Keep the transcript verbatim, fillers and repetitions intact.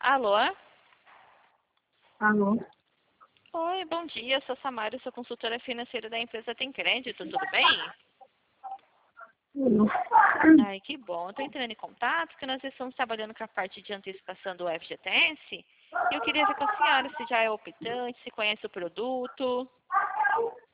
Alô? Alô? Oi, bom dia. Eu sou Samara, sou consultora financeira da empresa Tem Crédito. Tudo bem? Sim. Ai, que bom. Estou entrando em contato porque nós estamos trabalhando com a parte de antecipação do F G T S. E eu queria ver com a senhora se já é optante, se conhece o produto.